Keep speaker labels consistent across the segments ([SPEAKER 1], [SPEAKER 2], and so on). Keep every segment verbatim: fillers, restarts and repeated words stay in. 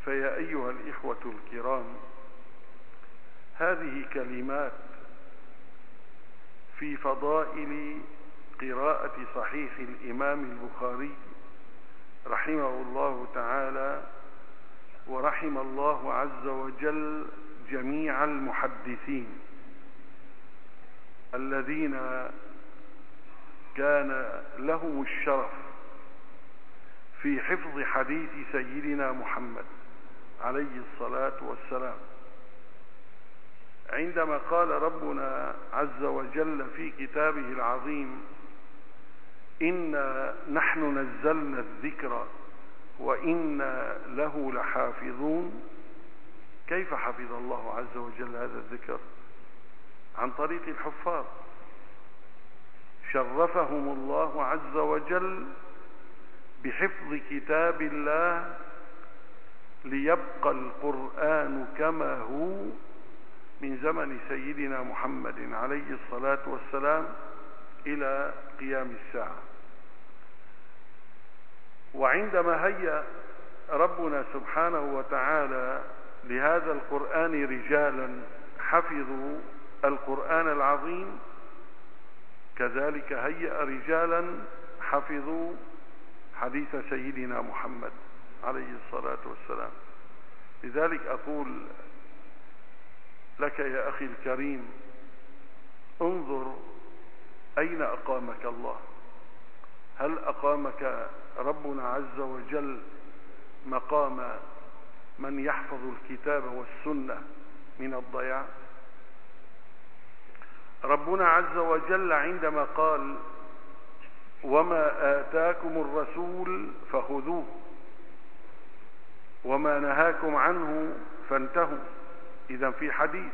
[SPEAKER 1] فيا أيها الإخوة الكرام، هذه كلمات في فضائل قراءة صحيح الإمام البخاري رحمه الله تعالى، ورحم الله عز وجل جميع المحدثين الذين كان لهم الشرف في حفظ حديث سيدنا محمد عليه الصلاة والسلام، عندما قال ربنا عز وجل في كتابه العظيم: إنا نحن نزلنا الذكر وإنا له لحافظون. كيف حفظ الله عز وجل هذا الذكر؟ عن طريق الحفاظ، شرفهم الله عز وجل بحفظ كتاب الله ليبقى القرآن كما هو من زمن سيدنا محمد عليه الصلاة والسلام إلى قيام الساعة. وعندما هيأ ربنا سبحانه وتعالى لهذا القرآن رجالا حفظوا القرآن العظيم، كذلك هيأ رجالا حفظوا حديث سيدنا محمد عليه الصلاة والسلام. لذلك أقول لك يا أخي الكريم، انظر أين أقامك الله. هل أقامك ربنا عز وجل مقام من يحفظ الكتاب والسنة من الضياع؟ ربنا عز وجل عندما قال: وما آتاكم الرسول فخذوه وما نهاكم عنه فانتهوا. إذن في حديث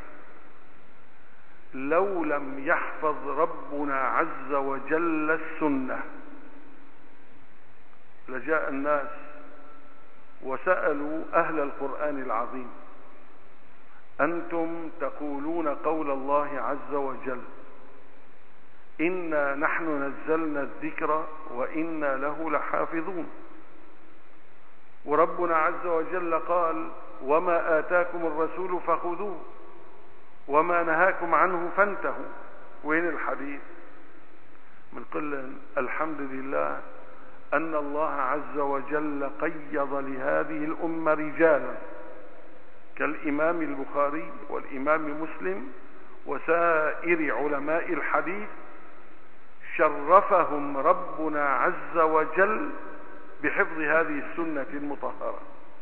[SPEAKER 1] لو لم يحفظ ربنا عز وجل السنة لجاء الناس وسألوا أهل القرآن العظيم: أنتم تقولون قول الله عز وجل: إنا نحن نزلنا الذكر وإنا له لحافظون، وربنا عز وجل قال: وما آتاكم الرسول فخذوه وما نهاكم عنه فانتهوا. وين الحديث؟ من قل الحمد لله أن الله عز وجل قيض لهذه الأمة رجالا كالإمام البخاري والإمام مسلم وسائر علماء الحديث، شرفهم ربنا عز وجل بحفظ هذه السنة المطهرة.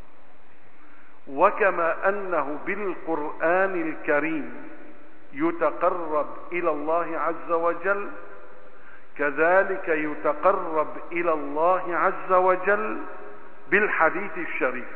[SPEAKER 1] وكما أنه بالقرآن الكريم يتقرب إلى الله عز وجل، كذلك يتقرب إلى الله عز وجل بالحديث الشريف.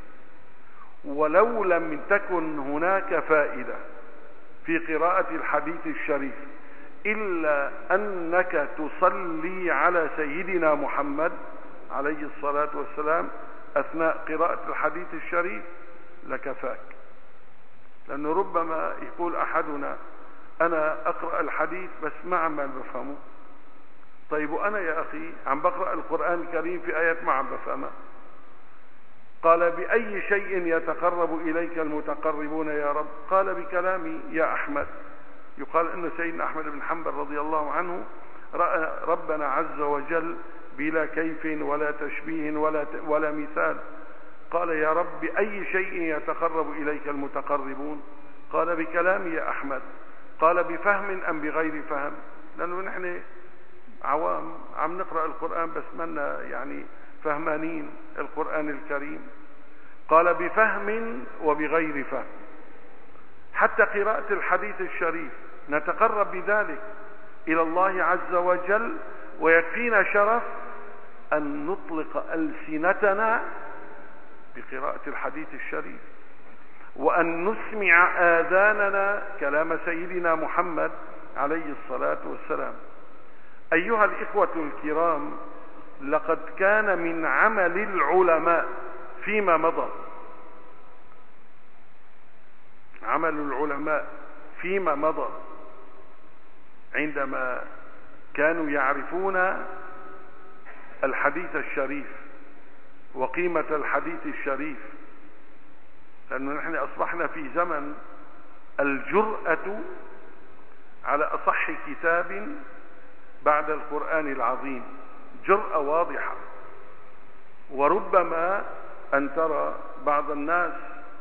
[SPEAKER 1] ولو لم تكن هناك فائدة في قراءة الحديث الشريف إلا أنك تصلي على سيدنا محمد عليه الصلاة والسلام أثناء قراءة الحديث الشريف لكفاك. لأنه ربما يقول أحدنا: أنا أقرأ الحديث بس ما عم بفهمه. طيب وأنا يا أخي عم بقرأ القرآن الكريم في آيات ما عم بفهمها. قال: بأي شيء يتقرب إليك المتقربون يا رب؟ قال: بكلامي يا أحمد. يقال أن سيدنا أحمد بن حنبل رضي الله عنه رأى ربنا عز وجل بلا كيف ولا تشبيه ولا ولا مثال. قال: يا رب بأي شيء يتقرب إليك المتقربون؟ قال: بكلامي يا أحمد. قال: بفهم أم بغير فهم؟ لأنه نحن عوام عم نقرأ القرآن بس منا يعني فهمانين القرآن الكريم. قال: بفهم وبغير فهم. حتى قراءة الحديث الشريف نتقرب بذلك إلى الله عز وجل، ويكفينا شرف أن نطلق ألسنتنا بقراءة الحديث الشريف، وأن نسمع آذاننا كلام سيدنا محمد عليه الصلاة والسلام. أيها الإخوة الكرام، لقد كان من عمل العلماء فيما مضى عمل العلماء فيما مضى عندما كانوا يعرفون الحديث الشريف وقيمة الحديث الشريف لأنه نحن أصبحنا في زمن الجرأة على أصح كتاب بعد القرآن العظيم، جرأة واضحة. وربما أن ترى بعض الناس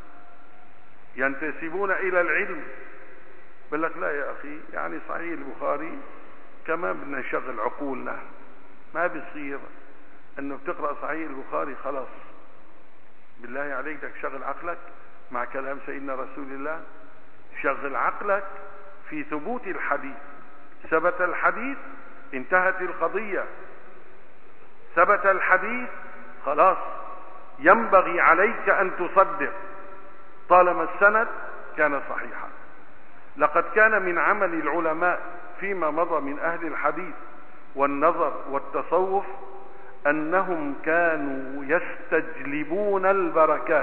[SPEAKER 1] ينتسبون إلى العلم بل لك لا يا أخي، يعني صحيح البخاري كما بدنا نشغل عقولنا، ما بيصير أنه بتقرأ صحيح البخاري خلاص. بالله عليك بدك شغل عقلك مع كلام سيدنا رسول الله، شغل عقلك في ثبوت الحديث. ثبت الحديث انتهت القضية، ثبت الحديث خلاص، ينبغي عليك أن تصدق طالما السند كان صحيحا. لقد كان من عمل العلماء فيما مضى من أهل الحديث والنظر والتصوف أنهم كانوا يستجلبون البركات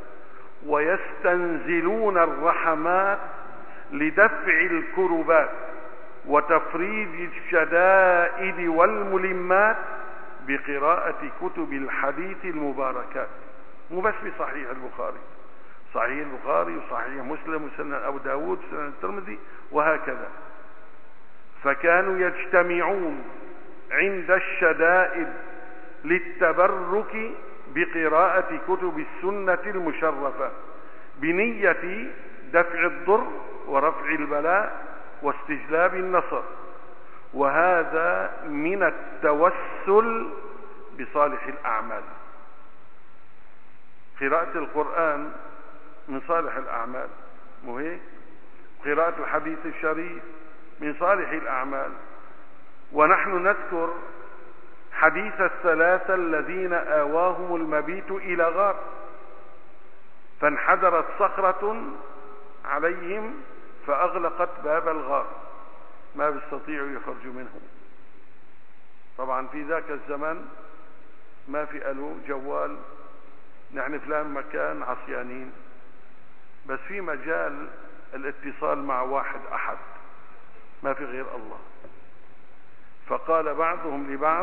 [SPEAKER 1] ويستنزلون الرحمات لدفع الكربات وتفريج الشدائد والملمات بقراءة كتب الحديث المباركات، مو بس بصحيح البخاري، صحيح البخاري وصحيح مسلم وسنن أبو داود وسنن الترمذي وهكذا. فكانوا يجتمعون عند الشدائد للتبرك بقراءة كتب السنة المشرفة بنية دفع الضر ورفع البلاء واستجلاب النصر، وهذا من التوسل بصالح الأعمال. قراءة القرآن من صالح الأعمال، مو هيك؟ قراءة الحديث الشريف من صالح الأعمال. ونحن نذكر حديث الثلاثة الذين آواهم المبيت إلى غار فانحدرت صخرة عليهم فأغلقت باب الغار، ما بيستطيعوا يخرجوا منه. طبعا في ذاك الزمن ما في ألو جوال، نحن فلان مكان عصيانين، بس في مجال الاتصال مع واحد أحد، ما في غير الله. فقال بعضهم لبعض: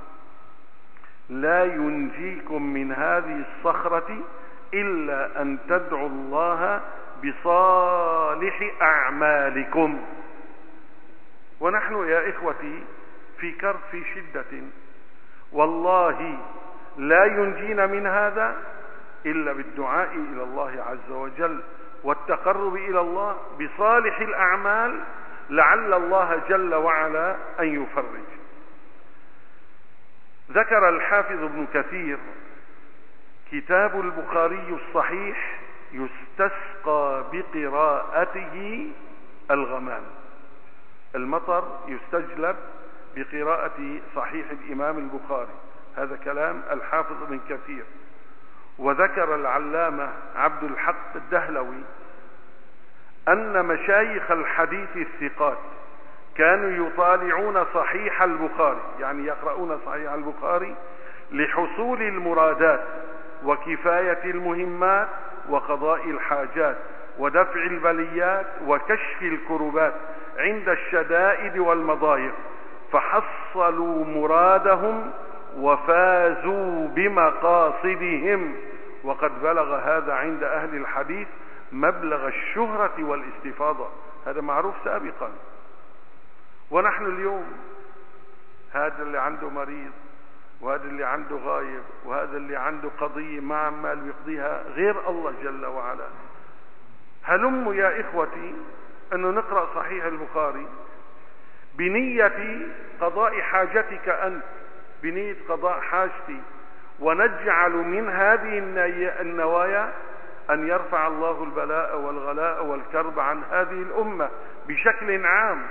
[SPEAKER 1] لا ينجيكم من هذه الصخرة إلا أن تدعوا الله بصالح أعمالكم. ونحن يا إخوتي في كرب، في شدة، والله لا ينجينا من هذا إلا بالدعاء إلى الله عز وجل والتقرب إلى الله بصالح الأعمال، لعل الله جل وعلا أن يفرج. ذكر الحافظ ابن كثير: كتاب البخاري الصحيح يستسقى بقراءته الغمام، المطر يستجلب بقراءة صحيح الإمام البخاري. هذا كلام الحافظ ابن كثير. وذكر العلامة عبد الحق الدهلوي أن مشايخ الحديث الثقات كانوا يطالعون صحيح البخاري، يعني يقرؤون صحيح البخاري لحصول المرادات وكفاية المهمات وقضاء الحاجات ودفع البليات وكشف الكربات عند الشدائد والمضايق، فحصلوا مرادهم وفازوا بمقاصدهم. وقد بلغ هذا عند أهل الحديث مبلغ الشهرة والاستفاضة، هذا معروف سابقا. ونحن اليوم هذا اللي عنده مريض، وهذا اللي عنده غايب، وهذا اللي عنده قضية ما عمال بيقضيها غير الله جل وعلا. هلموا يا إخوتي أنه نقرأ صحيح البخاري بنية قضاء حاجتك أنت، بنية قضاء حاجتي، ونجعل من هذه النوايا أن يرفع الله البلاء والغلاء والكرب عن هذه الأمة بشكل عام.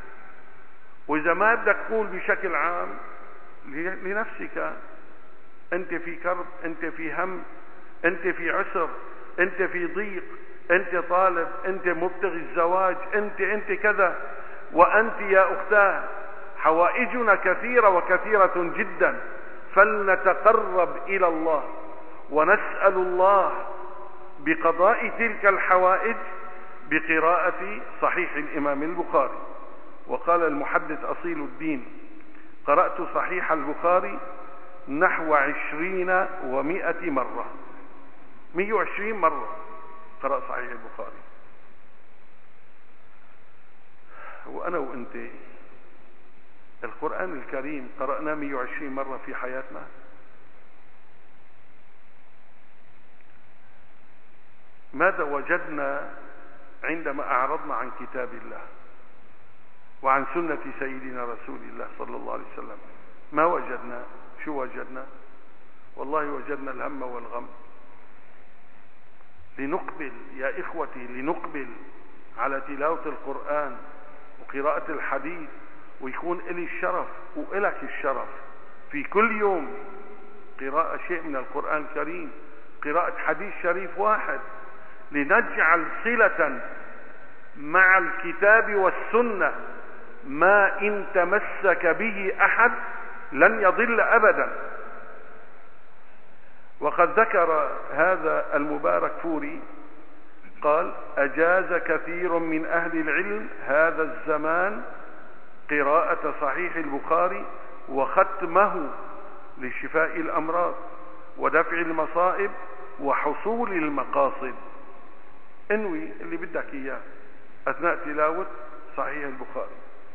[SPEAKER 1] وإذا ما بدك تقول بشكل عام لنفسك، أنت في كرب، أنت في هم، أنت في عسر، أنت في ضيق، أنت طالب، أنت مبتغي الزواج، أنت أنت كذا، وأنت يا أختاه حوائجنا كثيرة وكثيرة جدا. فلنتقرب إلى الله ونسأل الله بقضاء تلك الحوائج بقراءة صحيح الإمام البخاري. وقال المحدث أصيل الدين: قرأت صحيح البخاري نحو عشرين ومائة مرة. مئة وعشرين مرة قرأ صحيح البخاري. وأنا وأنت القرآن الكريم قرأناه مئة وعشرين مرة في حياتنا. ماذا وجدنا عندما أعرضنا عن كتاب الله وعن سنة سيدنا رسول الله صلى الله عليه وسلم؟ ما وجدنا. شو وجدنا؟ والله وجدنا الهم والغم. لنقبل يا إخوتي، لنقبل على تلاوة القرآن وقراءة الحديث، ويكون إلي الشرف وإلك الشرف في كل يوم قراءة شيء من القرآن الكريم، قراءة حديث شريف واحد، لنجعل صلة مع الكتاب والسنة ما إن تمسك به أحد لن يضل أبدا. وقد ذكر هذا المبارك فوري قال: أجاز كثير من أهل العلم هذا الزمان قراءة صحيح البخاري وختمه لشفاء الأمراض ودفع المصائب وحصول المقاصد. انوي اللي بدك إياه أثناء تلاوة صحيح البخاري.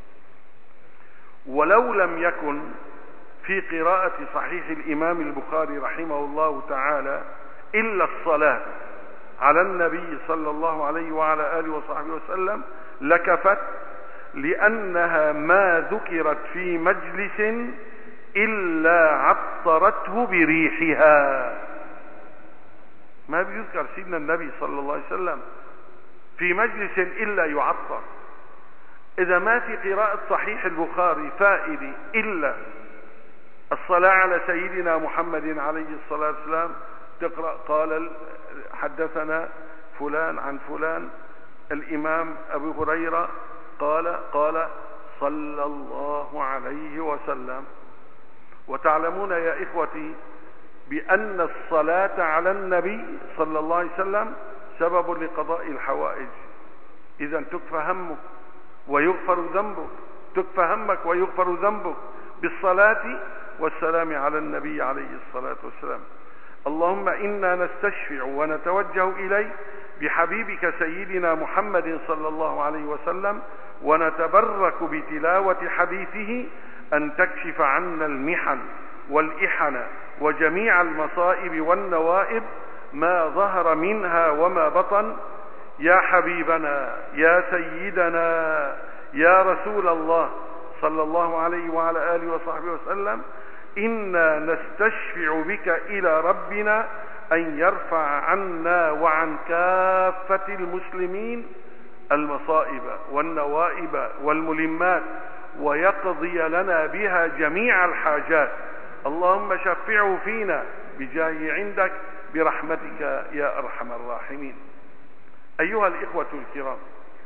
[SPEAKER 1] ولو لم يكن في قراءة صحيح الإمام البخاري رحمه الله تعالى إلا الصلاة على النبي صلى الله عليه وعلى آله وصحبه وسلم لكفت، لأنها ما ذكرت في مجلس إلا عطرته بريحها. ما بيذكر سيدنا النبي صلى الله عليه وسلم في مجلس إلا يعطر. إذا ما في قراءة صحيح البخاري فائدة إلا الصلاة على سيدنا محمد عليه الصلاة والسلام، تقرأ قال حدثنا فلان عن فلان الإمام أبو هريرة قال قال صلى الله عليه وسلم. وتعلمون يا إخوتي بأن الصلاة على النبي صلى الله عليه وسلم سبب لقضاء الحوائج. إذا تكفى همك ويغفر ذنبك، تكفى همك ويغفر ذنبك بالصلاة والسلام على النبي عليه الصلاة والسلام. اللهم إنا نستشفع ونتوجه إليك بحبيبك سيدنا محمد صلى الله عليه وسلم، ونتبرك بتلاوة حديثه أن تكشف عنا المحن والإحن وجميع المصائب والنوائب ما ظهر منها وما بطن. يا حبيبنا يا سيدنا يا رسول الله صلى الله عليه وعلى آله وصحبه وسلم، إنا نستشفع بك إلى ربنا أن يرفع عنا وعن كافة المسلمين المصائب والنوائب والملمات، ويقضي لنا بها جميع الحاجات. اللهم شفعه فينا بجاه عندك برحمتك يا أرحم الراحمين. أيها الإخوة الكرام،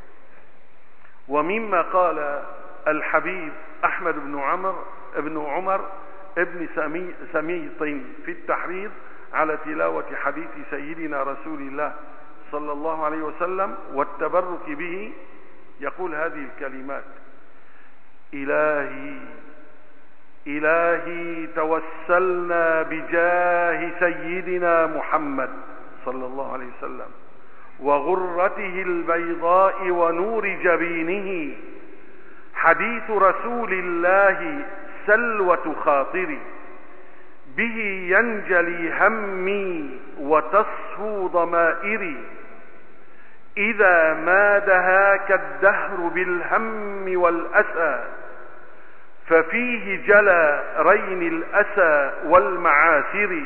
[SPEAKER 1] ومما قال الحبيب أحمد بن عمر ابن عمر ابن سميط في التحريض على تلاوة حديث سيدنا رسول الله صلى الله عليه وسلم والتبرك به، يقول هذه الكلمات: إلهي إلهي توسلنا بجاه سيدنا محمد صلى الله عليه وسلم وغرته البيضاء ونور جبينه، حديث رسول الله سلوة خاطري، به ينجلي همي وتصفو ضمائري، إذا ما دهاك الدهر بالهم والأسى، ففيه جلى رين الأسى والمعاسر،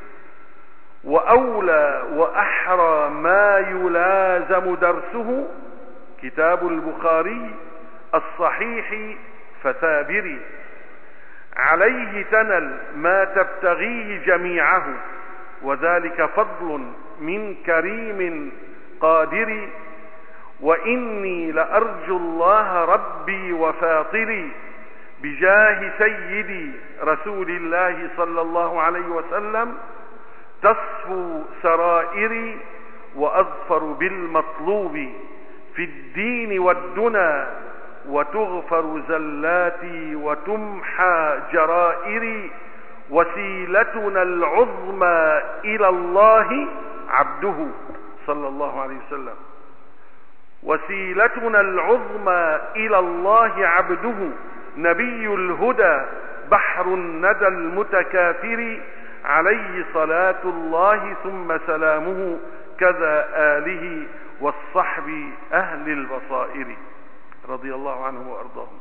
[SPEAKER 1] وأولى وأحرى ما يلازم درسه كتاب البخاري الصحيح فثابري، عليه تنل ما تبتغيه جميعه، وذلك فضل من كريم قادر، وإني لأرجو الله ربي وفاطري بجاه سيدي رسول الله صلى الله عليه وسلم تصفو سرائري، وأظفر بالمطلوب في الدين والدنا، وتغفر زلاتي وتمحى جرائري، وسيلتنا العظمى إلى الله عبده صلى الله عليه وسلم. وسيلتنا العظمى إلى الله عبده نبي الهدى بحر الندى المتكاثر عليه صلاة الله ثم سلامه كذا آله والصحب أهل البصائر رضي الله عنه وأرضاهم.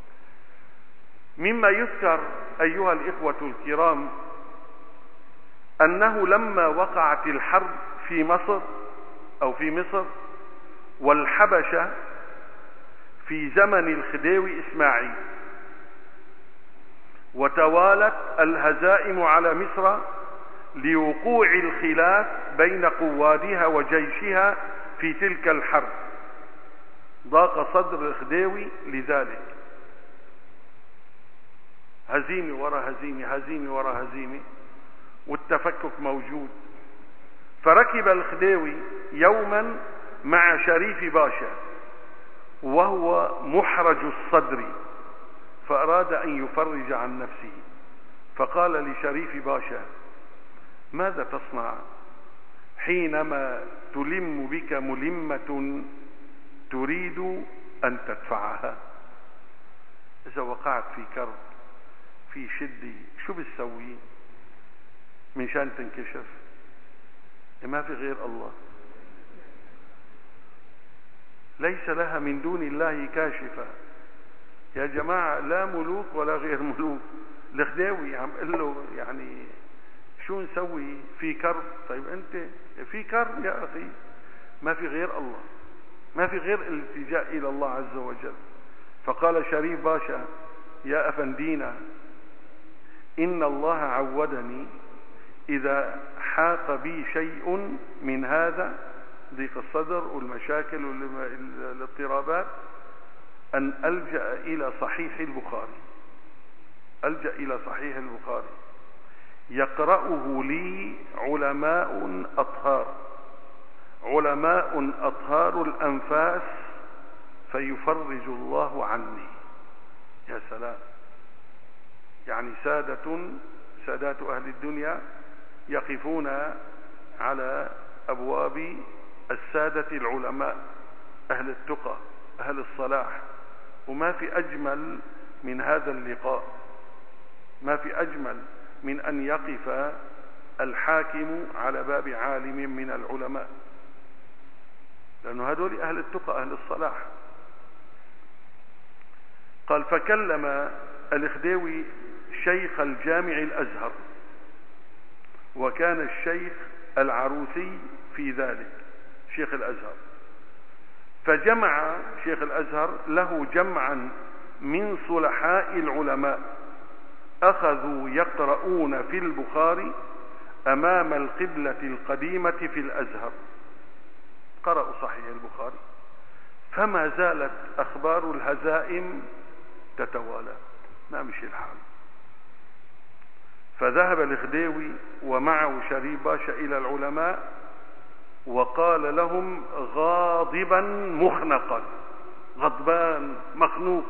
[SPEAKER 1] مما يذكر أيها الإخوة الكرام أنه لما وقعت الحرب في مصر أو في مصر والحبشة في زمن الخديوي إسماعيل، وتوالت الهزائم على مصر لوقوع الخلاف بين قوادها وجيشها في تلك الحرب، ضاق صدر الخديوي لذلك، هزيمة وراء هزيمة هزيمة وراء هزيمة، والتفكك موجود. فركب الخديوي يوما مع شريف باشا وهو محرج الصدر، فأراد أن يفرج عن نفسه، فقال لشريف باشا: ماذا تصنع حينما تلم بك ملمة تريد أن تدفعها؟ إذا وقعت في كرب في شدة شو بتسوي من شان تنكشف؟ ما في غير الله، ليس لها من دون الله كاشفة. يا جماعة لا ملوك ولا غير ملوك. الخديوي عم قل له يعني شو نسوي في كرب؟ طيب انت في كرب يا اخي، ما في غير الله، ما في غير الالتجاء الى الله عز وجل. فقال شريف باشا: يا افندينا، ان الله عودني اذا حاق بي شيء من هذا ضيق الصدر والمشاكل والاضطرابات أن ألجأ إلى صحيح البخاري، ألجأ إلى صحيح البخاري يقرأه لي علماء أطهار، علماء أطهار الأنفاس، فيفرج الله عني. يا سلام، يعني سادة سادات أهل الدنيا يقفون على أبواب السادة العلماء أهل التقى أهل الصلاح، وما في أجمل من هذا اللقاء، ما في أجمل من أن يقف الحاكم على باب عالم من العلماء، لأنه هذول أهل التقى أهل الصلاح. قال: فكلم الخديوي شيخ الجامع الأزهر، وكان الشيخ العروسي في ذلك شيخ الأزهر، فجمع شيخ الأزهر له جمعا من صلحاء العلماء، أخذوا يقرؤون في البخاري أمام القبلة القديمة في الأزهر، قرأوا صحيح البخاري، فما زالت أخبار الهزائم تتوالى، ما مشي الحال. فذهب الخديوي ومعه شريف باشا إلى العلماء، وقال لهم غاضبا مخنقا، غضبان مخنوق: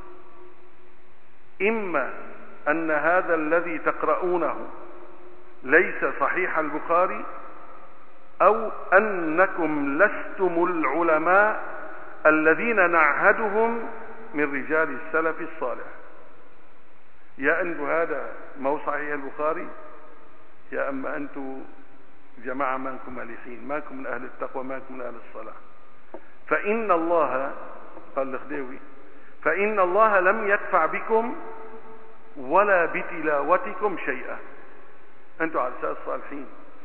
[SPEAKER 1] إما أن هذا الذي تقرؤونه ليس صحيح البخاري، أو أنكم لستم العلماء الذين نعهدهم من رجال السلف الصالح. يا أنتم هذا مو صحيح البخاري، يا أما أنتم جماعة ما انكم مالحين، ما انكم من أهل التقوى، ما انكم من أهل الصلاح. فإن الله، قال الخديوي، فإن الله لم يدفع بكم ولا بتلاوتكم شيئا، أنتم على أساس صالحين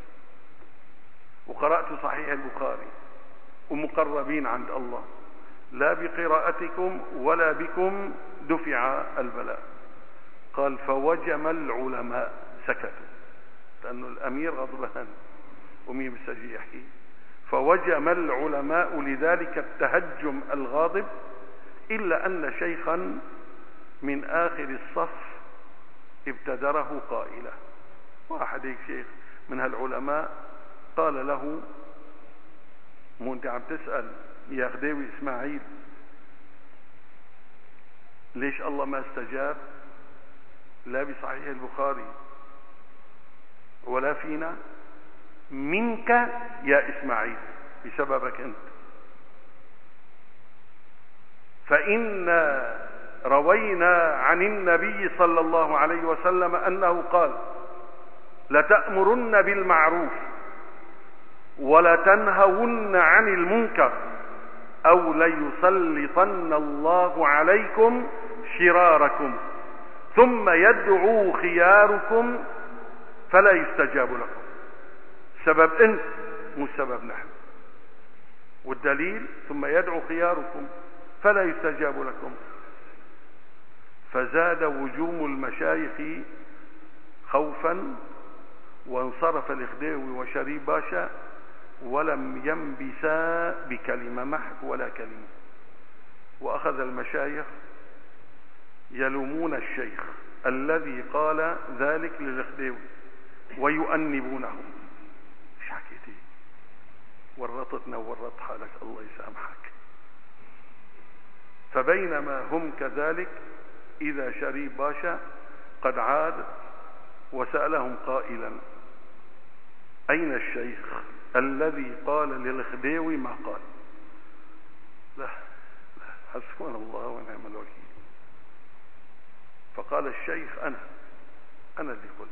[SPEAKER 1] وقرأتوا صحيح البخاري ومقربين عند الله، لا بقراءتكم ولا بكم دفع البلاء. قال: فوجم العلماء، سكتوا، لأنه الأمير غضبان ومين بيستجي يحكي. فوجم العلماء لذلك التهجم الغاضب، إلا أن شيخا من آخر الصف ابتدره قائلا، واحد هيك شيخ من هالعلماء قال له: مو انت عم تسأل يا خديوي إسماعيل ليش الله ما استجاب لا بصحيح البخاري ولا فينا؟ منك يا إسماعيل بسببك أنت. فإنا روينا عن النبي صلى الله عليه وسلم أنه قال لتأمرن بالمعروف ولتنهون عن المنكر أو ليسلطن الله عليكم شراركم ثم يدعو خياركم فلا يستجاب لكم. سبب انت مو سبب نحن، والدليل ثم يدعو خياركم فلا يستجاب لكم. فزاد وجوم المشايخ خوفا وانصرف الإخديوي وشريف باشا ولم ينبسا بكلمة محك ولا كلمة. وأخذ المشايخ يلومون الشيخ الذي قال ذلك للإخديوي ويؤنبونه. ايش حكيتي؟ ورطتنا وورط حالك الله يسامحك. فبينما هم كذلك إذا شريف باشا قد عاد وسألهم قائلا أين الشيخ الذي قال للإخديوي ما قال؟ لا, لا حسبنا الله ونعم الوكيل. فقال الشيخ أنا أنا اللي قلت.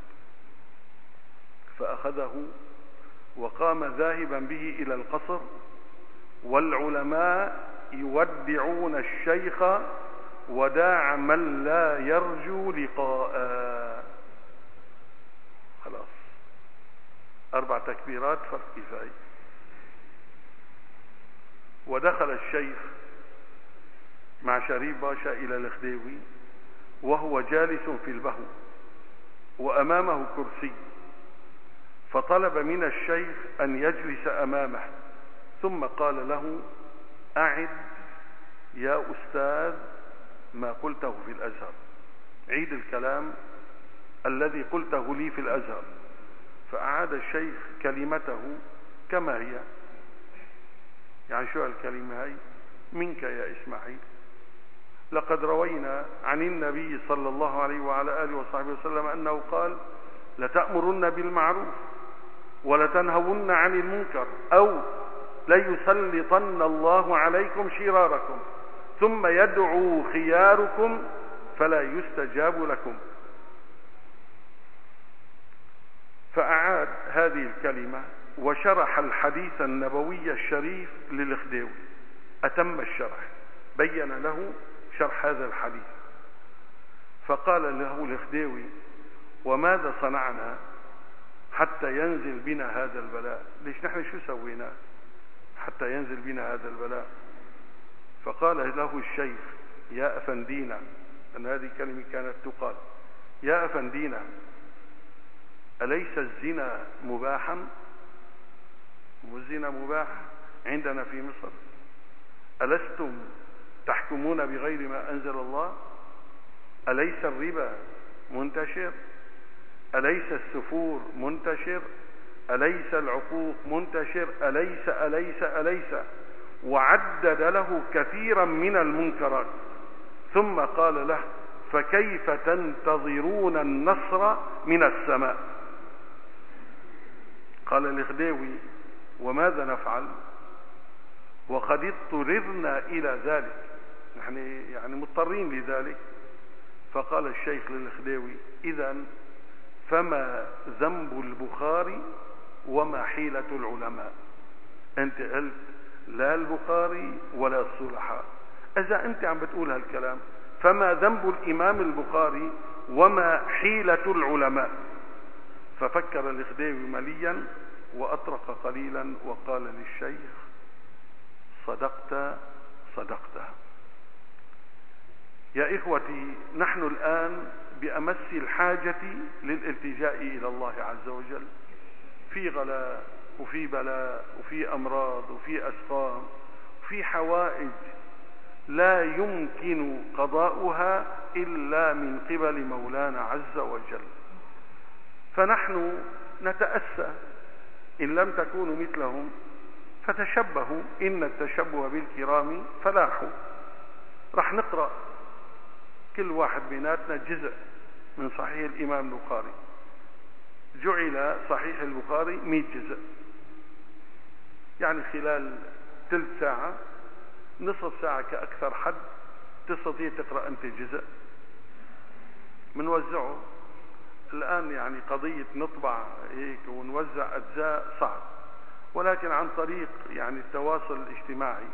[SPEAKER 1] فأخذه وقام ذاهبا به إلى القصر والعلماء يودعون الشيخ وداع من لا يرجو لقاء. خلاص أربع تكبيرات فرق كفاية. ودخل الشيخ مع شريف باشا إلى الإخديوي وهو جالس في البهو وأمامه كرسي، فطلب من الشيخ أن يجلس أمامه ثم قال له أعد يا أستاذ ما قلته في الأزهر، عيد الكلام الذي قلته لي في الأزهر. فأعاد الشيخ كلمته كما هي. يعني شو الكلمة هي؟ منك يا إسماعيل لقد روينا عن النبي صلى الله عليه وعلى آله وصحبه وسلم أنه قال لتأمرن بالمعروف ولتنهون عن المنكر أو ليسلطن الله عليكم شراركم ثم يدعو خياركم فلا يستجاب لكم. فأعاد هذه الكلمة وشرح الحديث النبوي الشريف للإخديوي، أتم الشرح، بين له شرح هذا الحديث. فقال له الإخديوي وماذا صنعنا حتى ينزل بنا هذا البلاء؟ ليش نحن شو سوينا حتى ينزل بنا هذا البلاء؟ فقال له الشيخ يا أفندينا، أن هذه كلمة كانت تقال، يا أفندينا أليس الزنا مباحا؟ والزنا مباح عندنا في مصر. ألستم تحكمون بغير ما أنزل الله؟ أليس الربا منتشر؟ أليس السفور منتشر؟ أليس العقوق منتشر؟ أليس أليس أليس وعدد له كثيرا من المنكرات. ثم قال له فكيف تنتظرون النصر من السماء؟ قال الإخديوي وماذا نفعل وقد اضطررنا إلى ذلك، نحن يعني مضطرين لذلك. فقال الشيخ للإخديوي إذن فما ذنب البخاري وما حيلة العلماء؟ أنت قلت لا البخاري ولا الصلحاء، إذا أنت عم بتقول هالكلام فما ذنب الإمام البخاري وما حيلة العلماء؟ ففكر الإخديوي مليا وأطرق قليلا وقال للشيخ صدقت صدقت. يا إخوتي نحن الآن بأمس الحاجة للالتجاء إلى الله عز وجل، في غلاء وفي بلاء وفي أمراض وفي أسقام وفي حوائج لا يمكن قضاؤها إلا من قبل مولانا عز وجل. فنحن نتأسى إن لم تكونوا مثلهم فتشبهوا، إن التشبه بالكرام فلاح. رح نقرأ كل واحد بيناتنا جزء من صحيح الإمام البخاري. جعل صحيح البخاري مئة جزء، يعني خلال ثلث ساعة نصف ساعة كأكثر حد تستطيع تقرأ أنت جزء منوزعه. الآن يعني قضية نطبع هيك ونوزع أجزاء صعب، ولكن عن طريق يعني التواصل الاجتماعي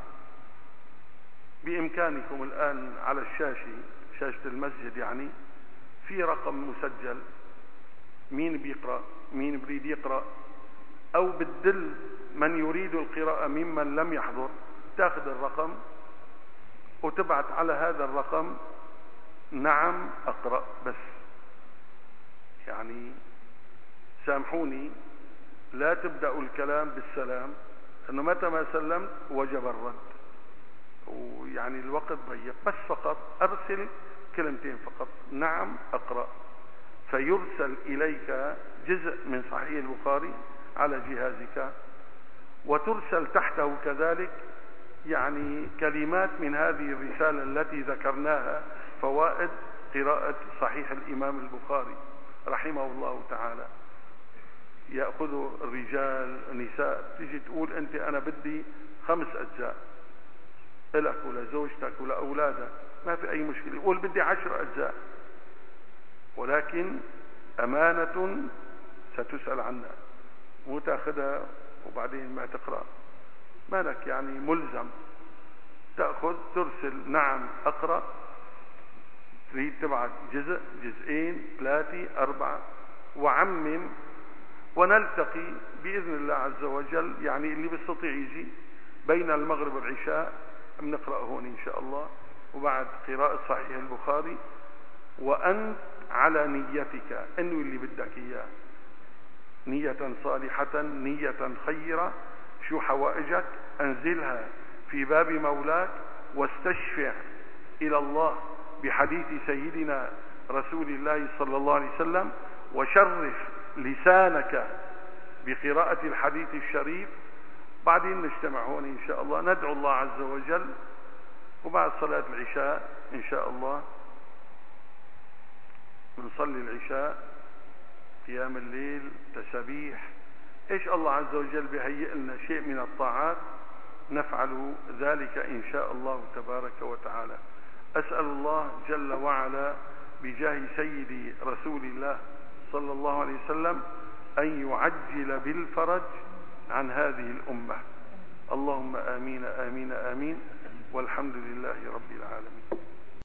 [SPEAKER 1] بإمكانكم الآن على الشاشة، شاشة المسجد يعني، في رقم مسجل، مين بيقرأ مين بريد يقرأ، أو بتدل من يريد القراءة ممن لم يحضر، تاخذ الرقم وتبعت على هذا الرقم نعم أقرأ بس. يعني سامحوني، لا تبدأوا الكلام بالسلام، أنه متى ما سلمت وجب الرد، ويعني الوقت ضيق، بس فقط أرسل كلمتين فقط، نعم أقرأ، فيرسل إليك جزء من صحيح البخاري على جهازك، وترسل تحته كذلك يعني كلمات من هذه الرسالة التي ذكرناها، فوائد قراءة صحيح الإمام البخاري رحمه الله تعالى. يأخذ الرجال النساء، تيجي تقول أنت أنا بدي خمس أجزاء لك ولزوجتك ولأولادك، ما في أي مشكلة، قول بدي عشر أجزاء، ولكن أمانة ستسأل عنها، مو تاخذها وبعدين ما تقرأ، مالك يعني ملزم تأخذ ترسل نعم أقرأ، تريد تبعت جزء جزئين ثلاثة أربعة، وعمم، ونلتقي بإذن الله عز وجل. يعني اللي بيستطيع يجي بين المغرب والعشاء بنقرأ هون إن شاء الله، وبعد قراءة صحيح البخاري، وأنت على نيتك إنه اللي بدك إياه، نية صالحة نية خيرة. شو حوائجك أنزلها في باب مولاك، واستشفع إلى الله بحديث سيدنا رسول الله صلى الله عليه وسلم، وشرف لسانك بقراءة الحديث الشريف. بعدين نجتمع هون إن شاء الله، ندعو الله عز وجل، وبعد صلاة العشاء إن شاء الله نصلي العشاء، قيام الليل، تسبيح، إيش الله عز وجل بهيئ لنا شيء من الطاعات نفعل ذلك إن شاء الله تبارك وتعالى. أسأل الله جل وعلا بجاه سيدي رسول الله صلى الله عليه وسلم أن يعجل بالفرج عن هذه الأمة. اللهم آمين آمين آمين، والحمد لله رب العالمين.